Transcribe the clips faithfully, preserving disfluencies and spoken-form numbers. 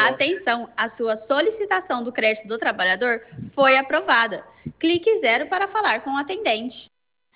Atenção, a sua solicitação do crédito do trabalhador foi aprovada. Clique zero para falar com o atendente.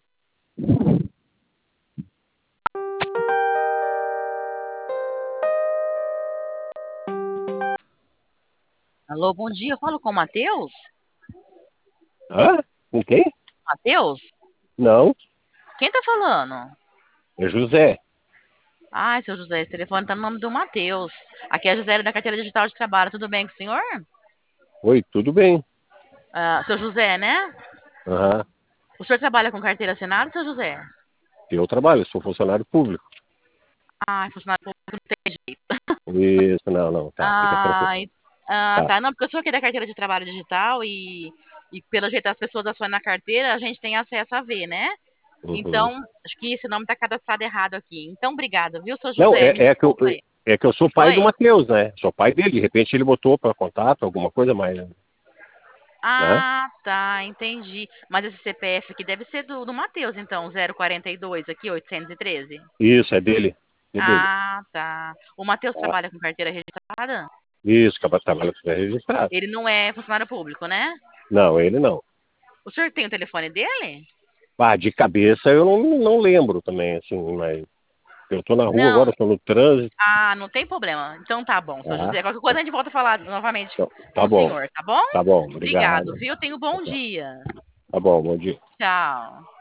Alô, bom dia. Eu falo com o Matheus? Hã? Com quem? Matheus? Não, Quem tá falando? é José. Ai, seu José, esse telefone tá no nome do Matheus. Aqui é a Gisele da Carteira Digital de Trabalho. Tudo bem com o senhor? Oi, tudo bem? Ah, seu José, né? Aham. O senhor trabalha com carteira assinada, seu José? Eu trabalho, sou funcionário público. Ai, funcionário público não tem jeito. Isso, não, não, tá, fica tranquilo. Ai, ah, Tá. tá. Não, porque eu sou aqui da Carteira de Trabalho Digital e, e pelo jeito as pessoas assinam na carteira, a gente tem acesso a ver, né? Uhum. Então, acho que esse nome tá cadastrado errado aqui. Então, obrigada, viu, seu Não, José? é, Me é que eu, desculpa aí. é que eu sou pai do Oi? Matheus, né? Sou pai dele, de repente ele botou para contato, alguma coisa mais, né? Ah, tá, entendi. Mas esse C P F aqui deve ser do, do Matheus, então, zero quarenta e dois aqui, oitocentos e treze. Isso, é dele. É dele. Ah, tá. O Matheus Tá. trabalha com carteira registrada? Isso, acaba trabalho que é registrado. Ele não é funcionário público, né? Não, ele não. O senhor tem o telefone dele? Ah, de cabeça eu não, não lembro também, assim, mas eu tô na rua Não. agora, tô no trânsito. Ah, não tem problema. Então tá bom, seu Tá, José. Qualquer coisa a gente volta a falar novamente então, com tá o bom, senhor, tá bom? tá bom, Obrigado, obrigado. viu? Tenha um bom dia. Tá bom, bom dia. Tchau.